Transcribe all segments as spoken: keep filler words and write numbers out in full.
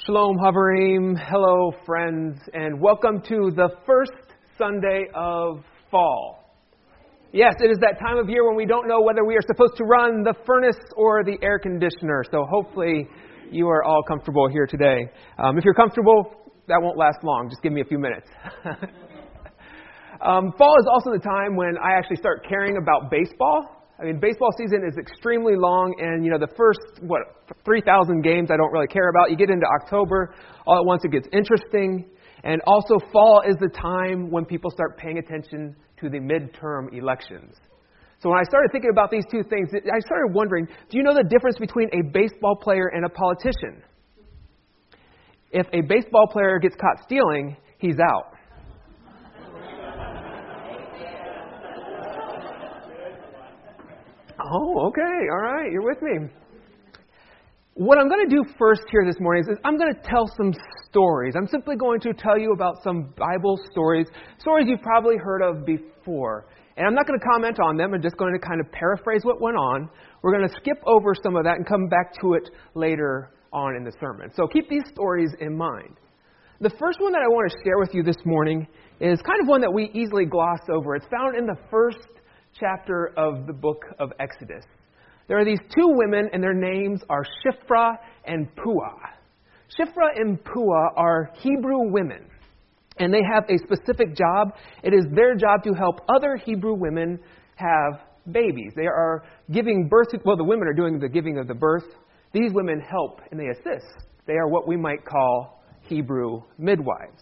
Shalom Havarim, hello friends, and welcome to the first Sunday of fall. Yes, it is that time of year when we don't know whether we are supposed to run the furnace or the air conditioner, so hopefully you are all comfortable here today. Um, if you're comfortable, that won't last long, just give me a few minutes. um, fall is also the time when I actually start caring about baseball. I mean, baseball season is extremely long, and, you know, the first, what, three thousand games I don't really care about. You get into October, all at once it gets interesting. And also, fall is the time when people start paying attention to the midterm elections. So when I started thinking about these two things, I started wondering, do you know the difference between a baseball player and a politician? If a baseball player gets caught stealing, he's out. Oh, okay. All right. You're with me. What I'm going to do first here this morning is I'm going to tell some stories. I'm simply going to tell you about some Bible stories, stories you've probably heard of before. And I'm not going to comment on them. I'm just going to kind of paraphrase what went on. We're going to skip over some of that and come back to it later on in the sermon. So keep these stories in mind. The first one that I want to share with you this morning is kind of one that we easily gloss over. It's found in the first chapter of the book of Exodus. There are these two women, and their names are Shiphrah and Puah. Shiphrah and Puah are Hebrew women, and they have a specific job. It is their job to help other Hebrew women have babies. They are giving birth to, well, the women are doing the giving of the birth. These women help and they assist. They are what we might call Hebrew midwives.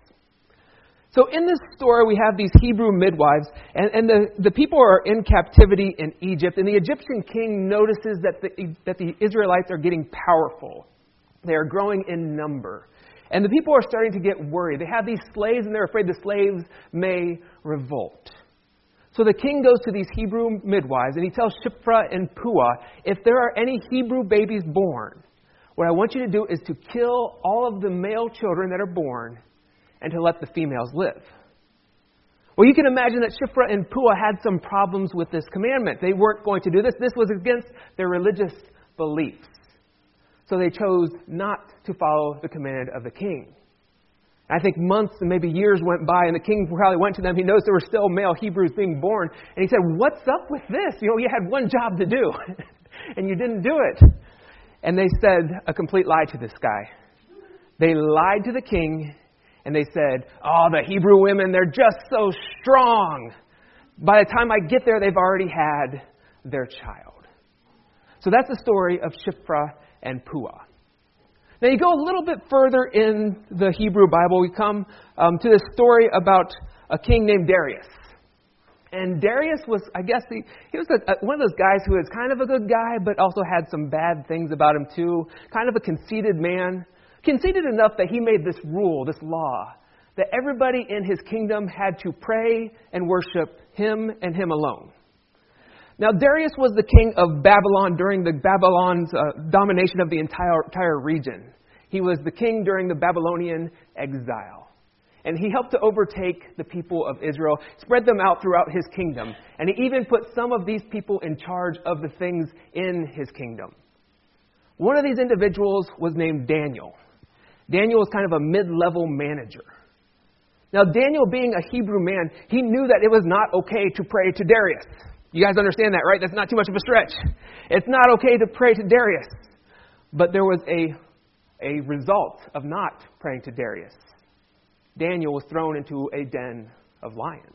So in this story, we have these Hebrew midwives, and, and the, the people are in captivity in Egypt, and the Egyptian king notices that the, that the Israelites are getting powerful. They are growing in number. And the people are starting to get worried. They have these slaves, and they're afraid the slaves may revolt. So the king goes to these Hebrew midwives, and he tells Shiphrah and Puah, if there are any Hebrew babies born, what I want you to do is to kill all of the male children that are born, and to let the females live. Well, you can imagine that Shiphrah and Puah had some problems with this commandment. They weren't going to do this. This was against their religious beliefs. So they chose not to follow the command of the king. I think months and maybe years went by, and the king probably went to them. He noticed there were still male Hebrews being born. And he said, what's up with this? You know, you had one job to do, and you didn't do it. And they said a complete lie to this guy. They lied to the king. And they said, oh, the Hebrew women, they're just so strong. By the time I get there, they've already had their child. So that's the story of Shiphrah and Puah. Now you go a little bit further in the Hebrew Bible. We come um, to this story about a king named Darius. And Darius was, I guess, the, he was a, a, one of those guys who was kind of a good guy, but also had some bad things about him too. Kind of a conceited man. Conceited enough that he made this rule, this law, that everybody in his kingdom had to pray and worship him and him alone. Now, Darius was the king of Babylon during the Babylon's uh, domination of the entire, entire region. He was the king during the Babylonian exile. And he helped to overtake the people of Israel, spread them out throughout his kingdom. And he even put some of these people in charge of the things in his kingdom. One of these individuals was named Daniel. Daniel was kind of a mid-level manager. Now, Daniel, being a Hebrew man, he knew that it was not okay to pray to Darius. You guys understand that, right? That's not too much of a stretch. It's not okay to pray to Darius. But there was a, a result of not praying to Darius. Daniel was thrown into a den of lions.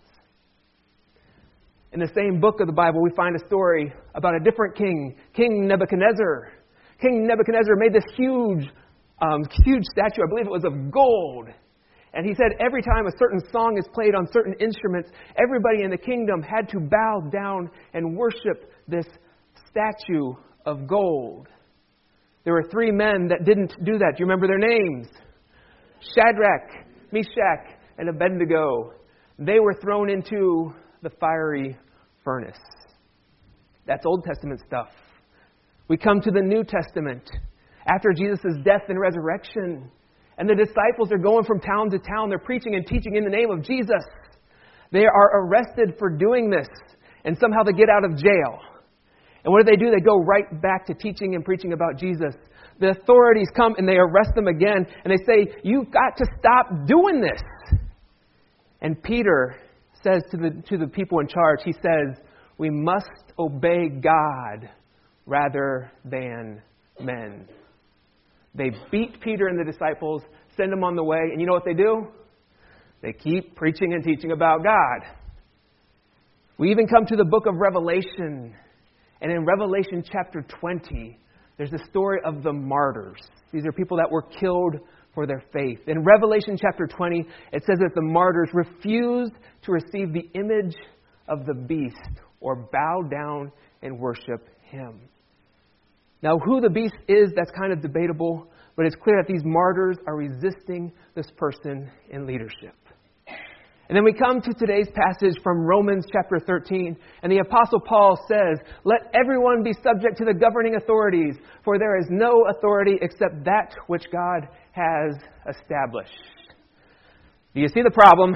In the same book of the Bible, we find a story about a different king, King Nebuchadnezzar. King Nebuchadnezzar made this huge Um, huge statue, I believe it was of gold. And he said every time a certain song is played on certain instruments, everybody in the kingdom had to bow down and worship this statue of gold. There were three men that didn't do that. Do you remember their names? Shadrach, Meshach, and Abednego. They were thrown into the fiery furnace. That's Old Testament stuff. We come to the New Testament. After Jesus' death and resurrection, and the disciples are going from town to town, they're preaching and teaching in the name of Jesus. They are arrested for doing this, and somehow they get out of jail. And what do they do? They go right back to teaching and preaching about Jesus. the authorities come and they arrest them again. And they say, you've got to stop doing this. And Peter says to the, to the people in charge, he says, we must obey God rather than men. They beat Peter and the disciples, send them on the way. And you know what they do? They keep preaching and teaching about God. We even come to the book of Revelation. And in Revelation chapter twenty, there's a story of the martyrs. These are people that were killed for their faith. In Revelation chapter twenty, it says that the martyrs refused to receive the image of the beast or bow down and worship him. Now, who the beast is, that's kind of debatable, but it's clear that these martyrs are resisting this person in leadership. And then we come to today's passage from Romans chapter thirteen, and the Apostle Paul says, let everyone be subject to the governing authorities, for there is no authority except that which God has established. Do you see the problem?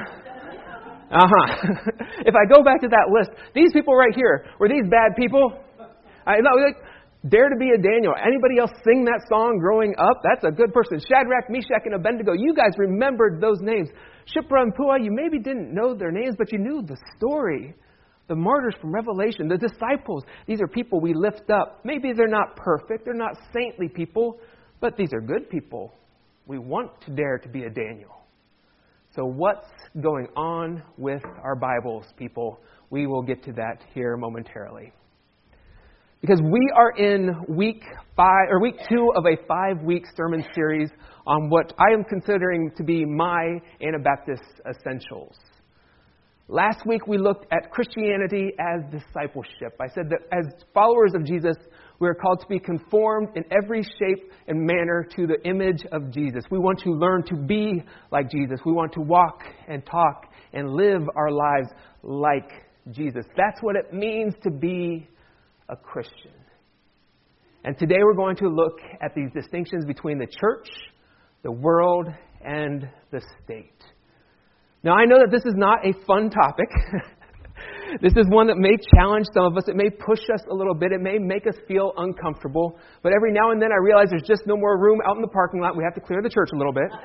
Uh-huh. If I go back to that list, these people right here, were these bad people? I know, like, Dare to be a Daniel. Anybody else sing that song growing up? That's a good person. Shadrach, Meshach, and Abednego. You guys remembered those names. Shipra and Puah, you maybe didn't know their names, but you knew the story. The martyrs from Revelation, the disciples. These are people we lift up. Maybe they're not perfect. They're not saintly people, but these are good people. We want to dare to be a Daniel. So what's going on with our Bibles, people? We will get to that here momentarily. Because we are in week five or week two of a five-week sermon series on what I am considering to be my Anabaptist essentials. Last week we looked at Christianity as discipleship. I said that as followers of Jesus, we are called to be conformed in every shape and manner to the image of Jesus. We want to learn to be like Jesus. We want to walk and talk and live our lives like Jesus. That's what it means to be a Christian. And today we're going to look at these distinctions between the church, the world, and the state. Now, I know that this is not a fun topic. This is one that may challenge some of us. It may push us a little bit. It may make us feel uncomfortable. But every now and then I realize there's just no more room out in the parking lot. We have to clear the church a little bit.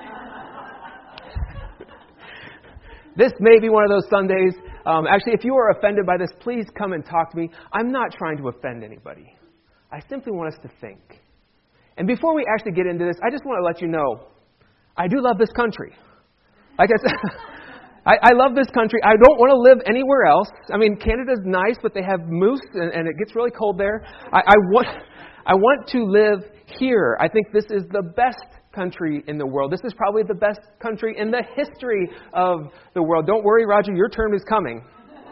This may be one of those Sundays. Um, actually, if you are offended by this, please come and talk to me. I'm not trying to offend anybody. I simply want us to think. And before we actually get into this, I just want to let you know, I do love this country. Like I said, I, I love this country. I don't want to live anywhere else. I mean, Canada's nice, but they have moose, and, and it gets really cold there. I, I want, I want to live here. I think this is the best country in the world. This is probably the best country in the history of the world. Don't worry, Roger, your term is coming.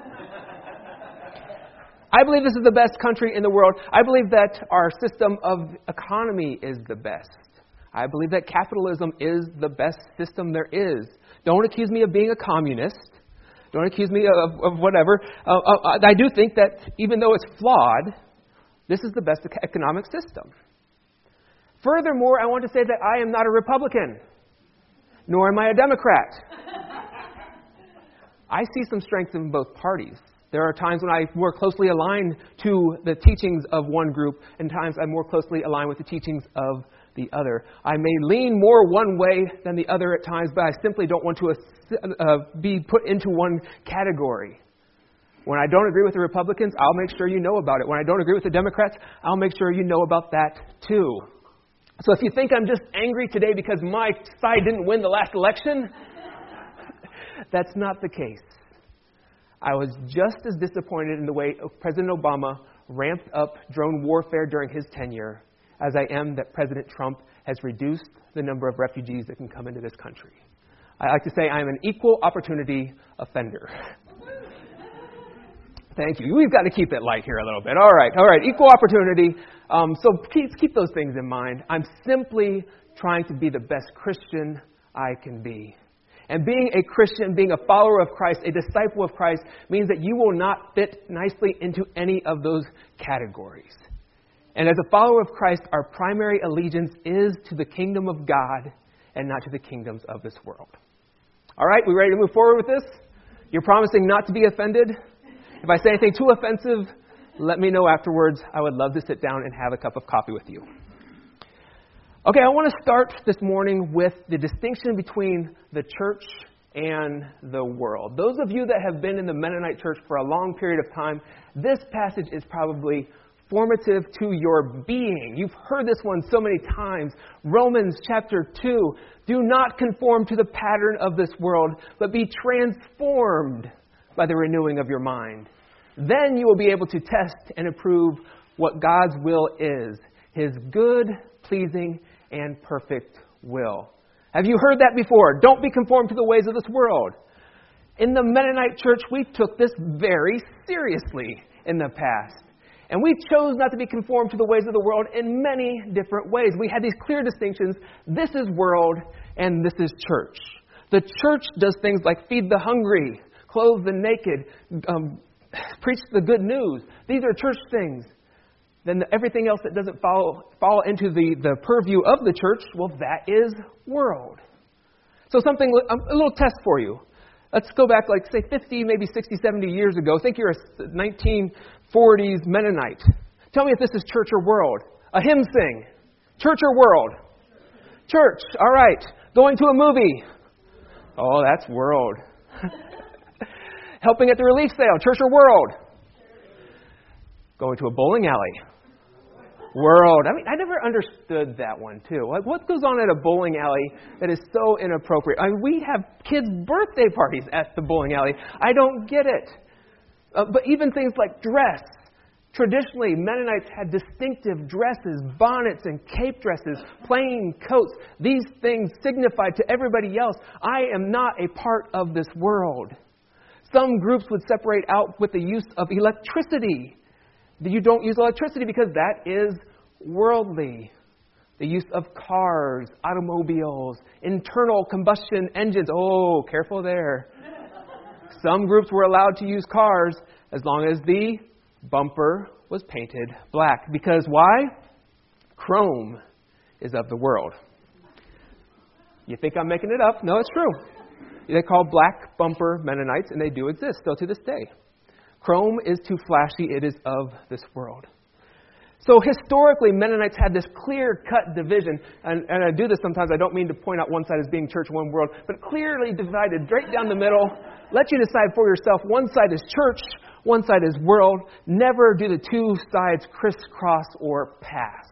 I believe this is the best country in the world. I believe that our system of economy is the best. I believe that capitalism is the best system there is. Don't accuse me of being a communist. Don't accuse me of, of whatever. Uh, uh, I do think that even though it's flawed, this is the best economic system. Furthermore, I want to say that I am not a Republican, nor am I a Democrat. I see some strengths in both parties. There are times when I more closely align to the teachings of one group, and times I more closely align with the teachings of the other. I may lean more one way than the other at times, but I simply don't want to uh, be put into one category. When I don't agree with the Republicans, I'll make sure you know about it. When I don't agree with the Democrats, I'll make sure you know about that too. So if you think I'm just angry today because my side didn't win the last election, that's not the case. I was just as disappointed in the way President Obama ramped up drone warfare during his tenure as I am that President Trump has reduced the number of refugees that can come into this country. I like to say I'm an equal opportunity offender. Thank you. We've got to keep it light here a little bit. All right. All right. Equal opportunity. Um, so keep, keep those things in mind. I'm simply trying to be the best Christian I can be. And being a Christian, being a follower of Christ, a disciple of Christ, means that you will not fit nicely into any of those categories. And as a follower of Christ, our primary allegiance is to the kingdom of God and not to the kingdoms of this world. All right, we ready to move forward with this? You're promising not to be offended? If I say anything too offensive, let me know afterwards. I would love to sit down and have a cup of coffee with you. Okay, I want to start this morning with the distinction between the church and the world. Those of you that have been in the Mennonite church for a long period of time, this passage is probably formative to your being. You've heard this one so many times. Romans chapter two, do not conform to the pattern of this world, but be transformed by the renewing of your mind. Then you will be able to test and approve what God's will is, His good, pleasing, and perfect will. Have you heard that before? Don't be conformed to the ways of this world. In the Mennonite church, we took this very seriously in the past. And we chose not to be conformed to the ways of the world in many different ways. We had these clear distinctions. This is world and this is church. The church does things like feed the hungry, clothe the naked, um, preach the good news. These are church things. Then the, everything else that doesn't fall, fall into the, the purview of the church, well, that is world. So something, a little test for you. Let's go back like, say, fifty, maybe sixty, seventy years ago. Think you're a nineteen forties Mennonite. Tell me if this is church or world. A hymn sing. Church or world? Church. All right. Going to a movie. Oh, that's world. Helping at the relief sale. Church or world? Going to a bowling alley. World. I mean, I never understood that one, too. Like, what goes on at a bowling alley that is so inappropriate? I mean, we have kids' birthday parties at the bowling alley. I don't get it. Uh, but even things like dress. Traditionally, Mennonites had distinctive dresses, bonnets and cape dresses, plain coats. These things signified to everybody else, I am not a part of this world. Some groups would separate out with the use of electricity. You don't use electricity because that is worldly. The use of cars, automobiles, internal combustion engines. Oh, careful there. Some groups were allowed to use cars as long as the bumper was painted black. Because why? Chrome is of the world. You think I'm making it up? No, it's true. They call black bumper Mennonites, and they do exist still to this day. Chrome is too flashy. It is of this world. So historically, Mennonites had this clear-cut division. And, and I do this sometimes. I don't mean to point out one side as being church, one world. But clearly divided right down the middle. Let you decide for yourself. One side is church. One side is world. Never do the two sides crisscross or pass.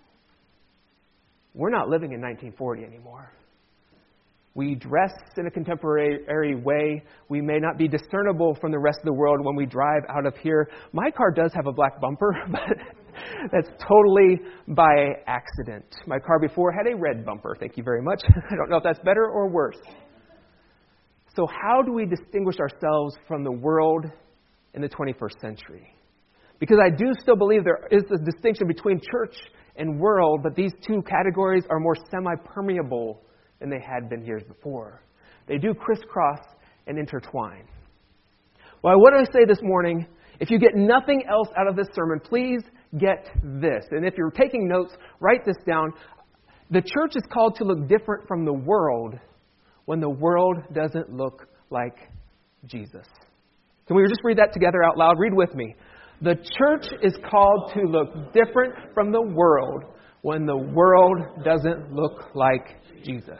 We're not living in nineteen forty anymore. We dress in a contemporary way. We may not be discernible from the rest of the world when we drive out of here. My car does have a black bumper, but that's totally by accident. My car before had a red bumper. Thank you very much. I don't know if that's better or worse. So how do we distinguish ourselves from the world in the twenty-first century? Because I do still believe there is a distinction between church and world, but these two categories are more semi-permeable than they had been years before. They do crisscross and intertwine. Well, what do I say this morning? If you get nothing else out of this sermon, please get this. And if you're taking notes, write this down. The church is called to look different from the world when the world doesn't look like Jesus. Can we just read that together out loud? Read with me. The church is called to look different from the world when the world doesn't look like Jesus.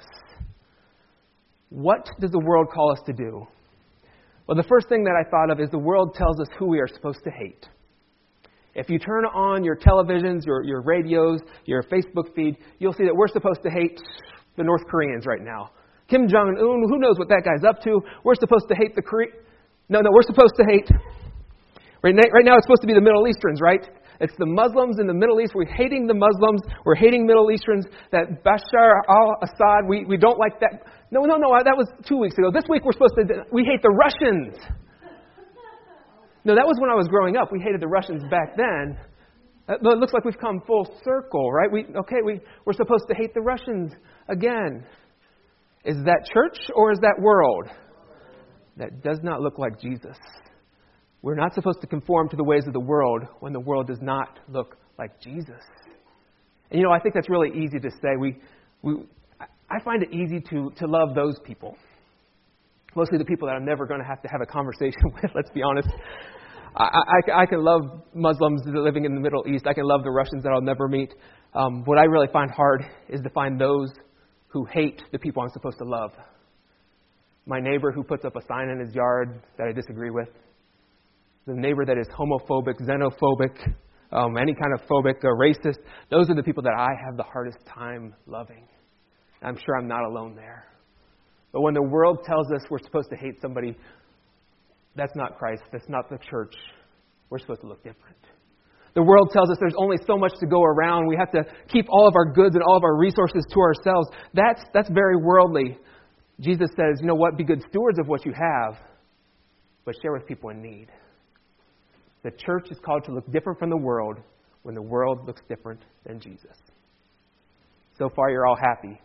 What does the world call us to do? Well, the first thing that I thought of is the world tells us who we are supposed to hate. If you turn on your televisions, your, your radios, your Facebook feed, you'll see that we're supposed to hate the North Koreans right now. Kim Jong-un, who knows what that guy's up to? We're supposed to hate the Korean... No, no, we're supposed to hate... Right now, right now it's supposed to be the Middle Easterns, right? It's the Muslims in the Middle East. We're hating the Muslims. We're hating Middle Easterns. That Bashar al-Assad, we, we don't like that. No, no, no, that was two weeks ago. This week we're supposed to, we hate the Russians. No, that was when I was growing up. We hated the Russians back then. It looks like we've come full circle, right? We Okay, we, we're supposed to hate the Russians again. Is that church or is that world? That does not look like Jesus. We're not supposed to conform to the ways of the world when the world does not look like Jesus. And you know, I think that's really easy to say. We, we, I find it easy to, to love those people. Mostly the people that I'm never going to have to have a conversation with, let's be honest. I, I, I can love Muslims living in the Middle East. I can love the Russians that I'll never meet. Um, what I really find hard is to find those who hate the people I'm supposed to love. My neighbor who puts up a sign in his yard that I disagree with. The neighbor that is homophobic, xenophobic, um, any kind of phobic or racist. Those are the people that I have the hardest time loving. I'm sure I'm not alone there. But when the world tells us we're supposed to hate somebody, that's not Christ. That's not the church. We're supposed to look different. The world tells us there's only so much to go around. We have to keep all of our goods and all of our resources to ourselves. That's, that's very worldly. Jesus says, you know what? Be good stewards of what you have, but share with people in need. The church is called to look different from the world when the world looks different than Jesus. So far, you're all happy.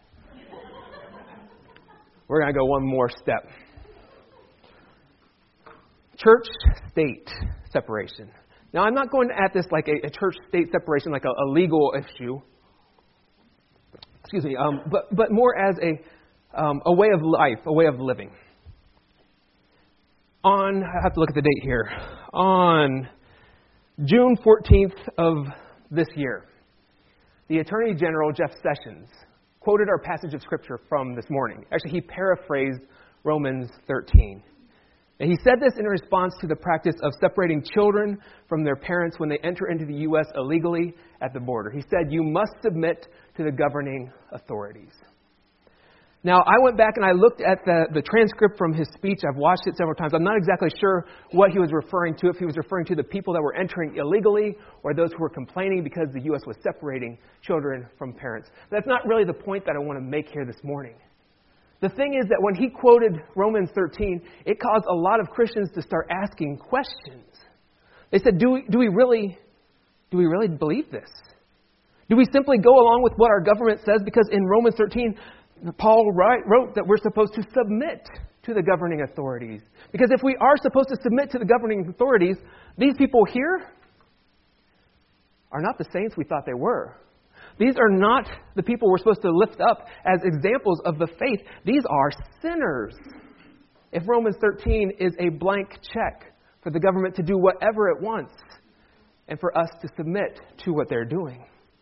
We're going to go one more step. Church-state separation. Now, I'm not going at this like a, a church-state separation, like a, a legal issue. Excuse me, um, but but more as a um, a way of life, a way of living. On, I have to look at the date here. On June fourteenth of this year, the Attorney General, Jeff Sessions, quoted our passage of Scripture from this morning. Actually, he paraphrased Romans thirteen. And he said this in response to the practice of separating children from their parents when they enter into the U S illegally at the border. He said, you must submit to the governing authorities. Now, I went back and I looked at the, the transcript from his speech. I've watched it several times. I'm not exactly sure what he was referring to, if he was referring to the people that were entering illegally or those who were complaining because the U S was separating children from parents. That's not really the point that I want to make here this morning. The thing is that when he quoted Romans thirteen, it caused a lot of Christians to start asking questions. They said, do we, do we really, do we really believe this? Do we simply go along with what our government says? Because in Romans thirteen, Paul wrote that we're supposed to submit to the governing authorities. Because if we are supposed to submit to the governing authorities, these people here are not the saints we thought they were. These are not the people we're supposed to lift up as examples of the faith. These are sinners. If Romans thirteen is a blank check for the government to do whatever it wants and for us to submit to what they're doing.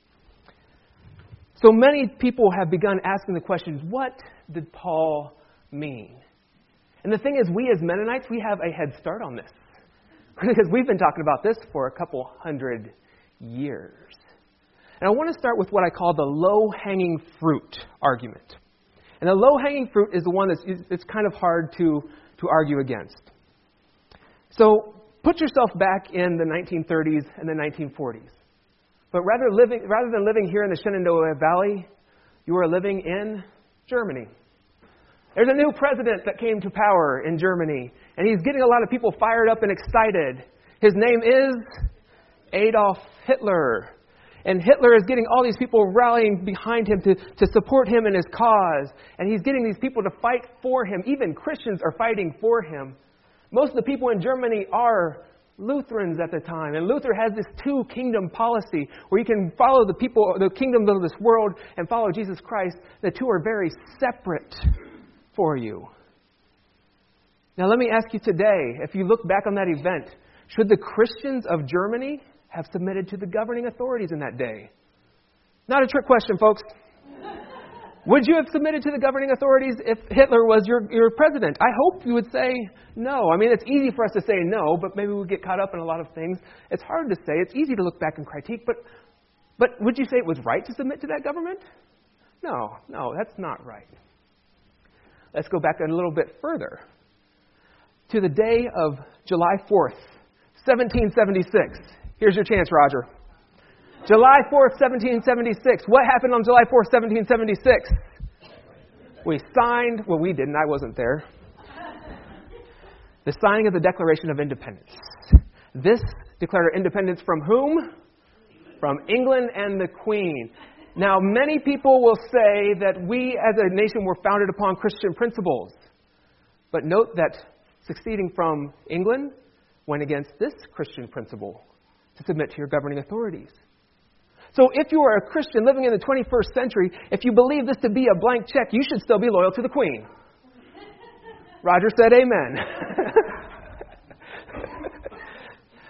So many people have begun asking the questions, what did Paul mean? And the thing is, we as Mennonites, we have a head start on this. Because we've been talking about this for a couple hundred years. And I want to start with what I call the low-hanging fruit argument. And the low-hanging fruit is the one that's it's kind of hard to, to argue against. So put yourself back in the nineteen thirties and the nineteen forties. But rather, living, rather than living here in the Shenandoah Valley, you are living in Germany. There's a new president that came to power in Germany, and he's getting a lot of people fired up and excited. His name is Adolf Hitler. And Hitler is getting all these people rallying behind him to, to support him in his cause. And he's getting these people to fight for him. Even Christians are fighting for him. Most of the people in Germany are Lutherans at the time. And Luther has this two-kingdom policy where you can follow the people, the kingdoms of this world and follow Jesus Christ. The two are very separate for you. Now let me ask you today, if you look back on that event, should the Christians of Germany have submitted to the governing authorities in that day? Not a trick question, folks. Would you have submitted to the governing authorities if Hitler was your, your president? I hope you would say no. I mean, it's easy for us to say no, but maybe we get caught up in a lot of things. It's hard to say. It's easy to look back and critique, but but would you say it was right to submit to that government? No, no, that's not right. Let's go back a little bit further to the day of July fourth, seventeen seventy-six. Here's your chance, Roger. July fourth, seventeen seventy-six. What happened on July fourth, seventeen seventy-six? We signed, well, we didn't, I wasn't there. The signing of the Declaration of Independence. This declared independence from whom? From England and the Queen. Now, many people will say that we as a nation were founded upon Christian principles. But note that succeeding from England went against this Christian principle, to submit to your governing authorities. So if you are a Christian living in the twenty-first century, if you believe this to be a blank check, you should still be loyal to the Queen. Roger said amen.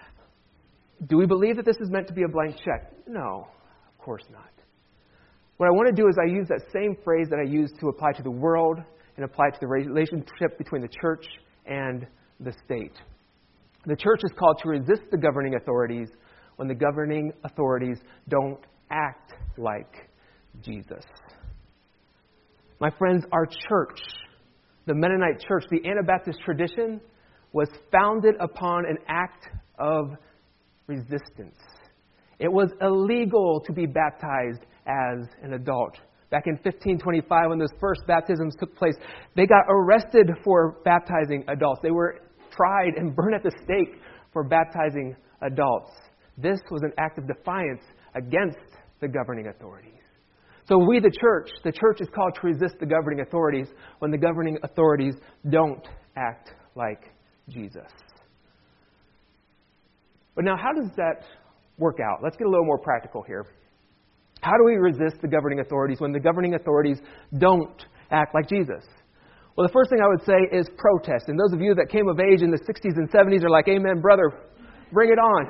Do we believe that this is meant to be a blank check? No, of course not. What I want to do is I use that same phrase that I use to apply to the world and apply to the relationship between the church and the state. The church is called to resist the governing authorities when the governing authorities don't act like Jesus. My friends, our church, the Mennonite church, the Anabaptist tradition, was founded upon an act of resistance. It was illegal to be baptized as an adult. Back in fifteen twenty-five, when those first baptisms took place, they got arrested for baptizing adults. They were tried and burned at the stake for baptizing adults. This was an act of defiance against the governing authorities. So we, the church, the church is called to resist the governing authorities when the governing authorities don't act like Jesus. But now, how does that work out? Let's get a little more practical here. How do we resist the governing authorities when the governing authorities don't act like Jesus? Well, the first thing I would say is protest. And those of you that came of age in the sixties and seventies are like, amen, brother, bring it on.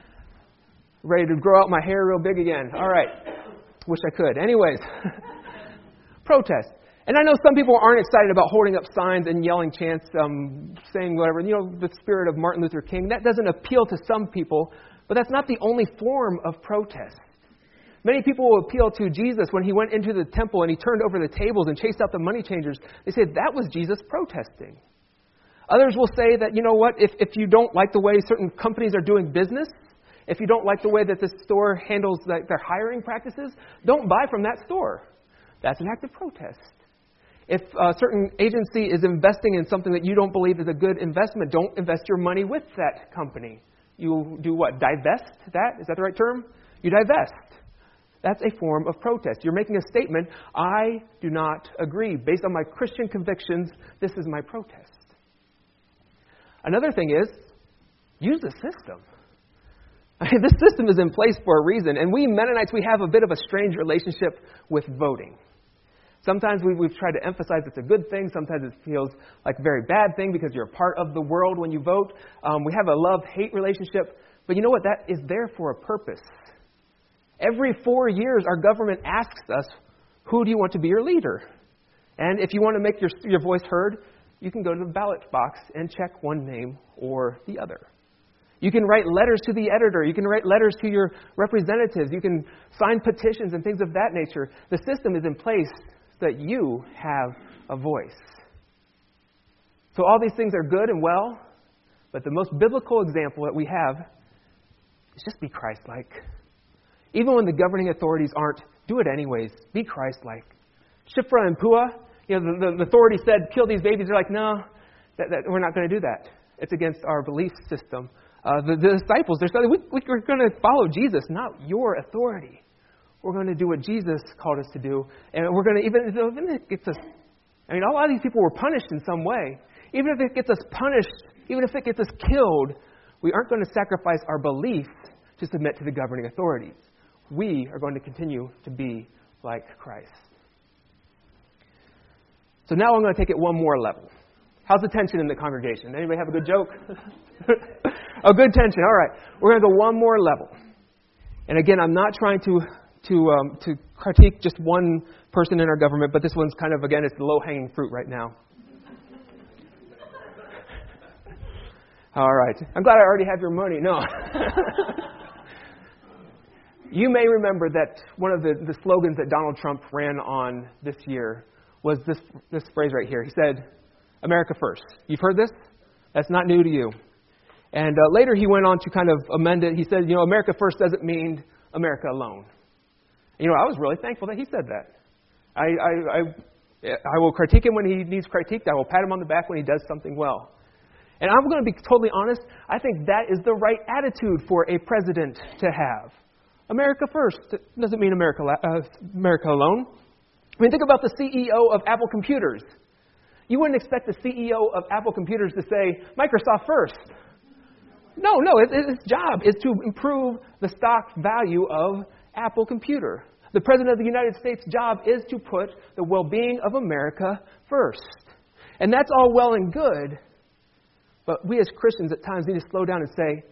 Ready to grow out my hair real big again. All right. Wish I could. Anyways, protest. And I know some people aren't excited about holding up signs and yelling chants, um, saying whatever, you know, the spirit of Martin Luther King. That doesn't appeal to some people, but that's not the only form of protest. Many people will appeal to Jesus when he went into the temple and he turned over the tables and chased out the money changers. They say that was Jesus protesting. Others will say that, you know what, if, if you don't like the way certain companies are doing business, if you don't like the way that this store handles like, their hiring practices, don't buy from that store. That's an act of protest. If a certain agency is investing in something that you don't believe is a good investment, don't invest your money with that company. You do what? Divest that? Is that the right term? You divest. That's a form of protest. You're making a statement, I do not agree. Based on my Christian convictions, this is my protest. Another thing is, use the system. I mean, this system is in place for a reason, and we Mennonites, we have a bit of a strange relationship with voting. Sometimes we, we've tried to emphasize it's a good thing. Sometimes it feels like a very bad thing because you're a part of the world when you vote. Um, we have a love-hate relationship. But you know what? That is there for a purpose. Every four years, our government asks us, who do you want to be your leader? And if you want to make your, your voice heard, you can go to the ballot box and check one name or the other. You can write letters to the editor. You can write letters to your representatives. You can sign petitions and things of that nature. The system is in place so that you have a voice. So all these things are good and well, but the most biblical example that we have is just be Christ-like. Even when the governing authorities aren't, do it anyways. Be Christ-like. Shiphrah and Puah, you know, the, the authority said, kill these babies. They're like, no, that, that, we're not going to do that. It's against our belief system. Uh, the, the disciples, they're saying, we, we're going to follow Jesus, not your authority. We're going to do what Jesus called us to do. And we're going to, even, even if it gets us, I mean, a lot of these people were punished in some way. Even if it gets us punished, even if it gets us killed, we aren't going to sacrifice our belief to submit to the governing authorities. We are going to continue to be like Christ. So now I'm going to take it one more level. How's the tension in the congregation? Anybody have a good joke? A good tension. All right. We're going to go one more level. And again, I'm not trying to to um, to critique just one person in our government, but this one's kind of, again, it's the low-hanging fruit right now. All right. I'm glad I already have your money. No. You may remember that one of the, the slogans that Donald Trump ran on this year was this, this phrase right here. He said, America first. You've heard this? That's not new to you. And uh, later he went on to kind of amend it. He said, you know, America first doesn't mean America alone. You know, I was really thankful that he said that. I, I, I, I will critique him when he needs critiqued. I will pat him on the back when he does something well. And I'm going to be totally honest. I think that is the right attitude for a president to have. America first doesn't mean America, uh, America alone. I mean, think about the C E O of Apple Computers. You wouldn't expect the C E O of Apple Computers to say, Microsoft first. No, no, it, its job is to improve the stock value of Apple Computer. The President of the United States' job is to put the well-being of America first. And that's all well and good, but we as Christians at times need to slow down and say,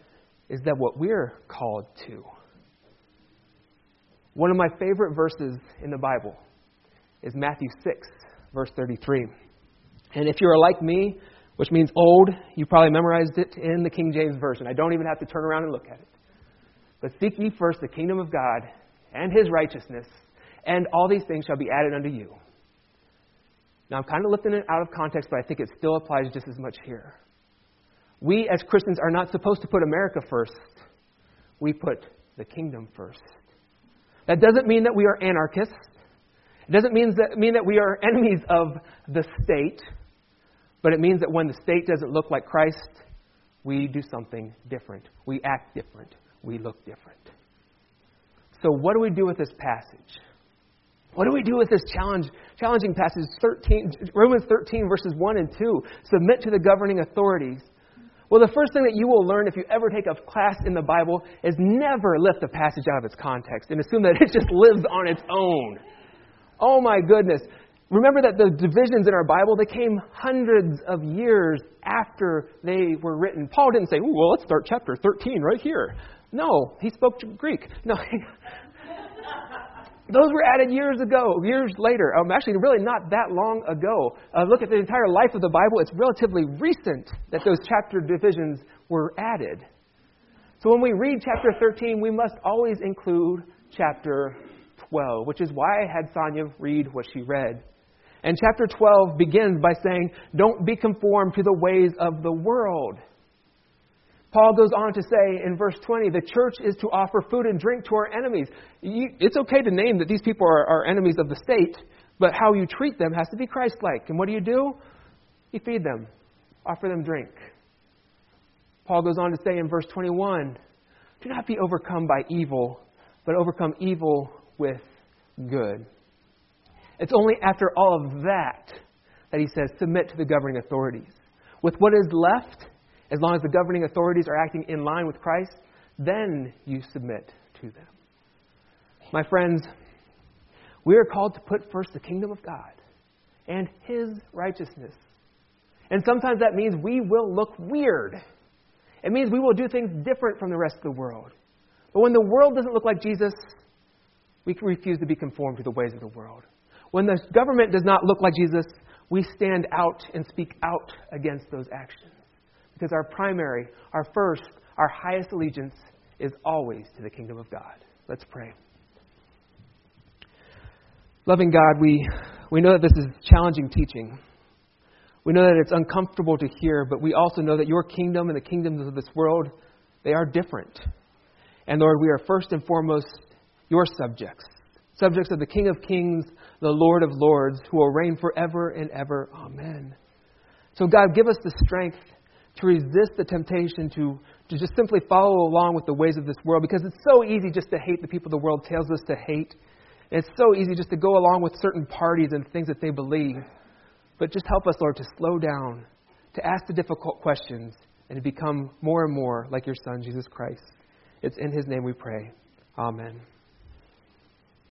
is that what we're called to? One of my favorite verses in the Bible is Matthew six, verse thirty-three. And if you're like me, which means old, you probably memorized it in the King James Version. I don't even have to turn around and look at it. But seek ye first the kingdom of God and His righteousness, and all these things shall be added unto you. Now, I'm kind of lifting it out of context, but I think it still applies just as much here. We as Christians are not supposed to put America first. We put the kingdom first. That doesn't mean that we are anarchists. It doesn't mean that, mean that we are enemies of the state. But it means that when the state doesn't look like Christ, we do something different. We act different. We look different. So what do we do with this passage? What do we do with this challenge, challenging passage, thirteen, Romans thirteen, verses one and two? Submit to the governing authorities. Well, the first thing that you will learn if you ever take a class in the Bible is never lift the passage out of its context and assume that it just lives on its own. Oh my goodness. Remember that the divisions in our Bible, they came hundreds of years after they were written. Paul didn't say, ooh, well, let's start chapter thirteen right here. No, he spoke Greek. No, those were added years ago, years later. Um, actually, really not that long ago. Uh, look at the entire life of the Bible. It's relatively recent that those chapter divisions were added. So when we read chapter thirteen, we must always include chapter twelve, which is why I had Sonia read what she read. And chapter twelve begins by saying, don't be conformed to the ways of the world. Paul goes on to say in verse twenty, the church is to offer food and drink to our enemies. You, it's okay to name that these people are, are enemies of the state, but how you treat them has to be Christ-like. And what do you do? You feed them, offer them drink. Paul goes on to say in verse twenty-one, do not be overcome by evil, but overcome evil with good. It's only after all of that that he says, submit to the governing authorities. With what is left, as long as the governing authorities are acting in line with Christ, then you submit to them. My friends, we are called to put first the kingdom of God and His righteousness. And sometimes that means we will look weird. It means we will do things different from the rest of the world. But when the world doesn't look like Jesus, we can refuse to be conformed to the ways of the world. When the government does not look like Jesus, we stand out and speak out against those actions. Because our primary, our first, our highest allegiance is always to the kingdom of God. Let's pray. Loving God, we, we know that this is challenging teaching. We know that it's uncomfortable to hear, but we also know that your kingdom and the kingdoms of this world, they are different. And Lord, we are first and foremost your subjects. Subjects of the King of Kings, the Lord of Lords, who will reign forever and ever. Amen. So God, give us the strength to resist the temptation to, to just simply follow along with the ways of this world, because it's so easy just to hate the people the world tells us to hate. And it's so easy just to go along with certain parties and things that they believe. But just help us, Lord, to slow down, to ask the difficult questions, and to become more and more like your Son, Jesus Christ. It's in His name we pray. Amen.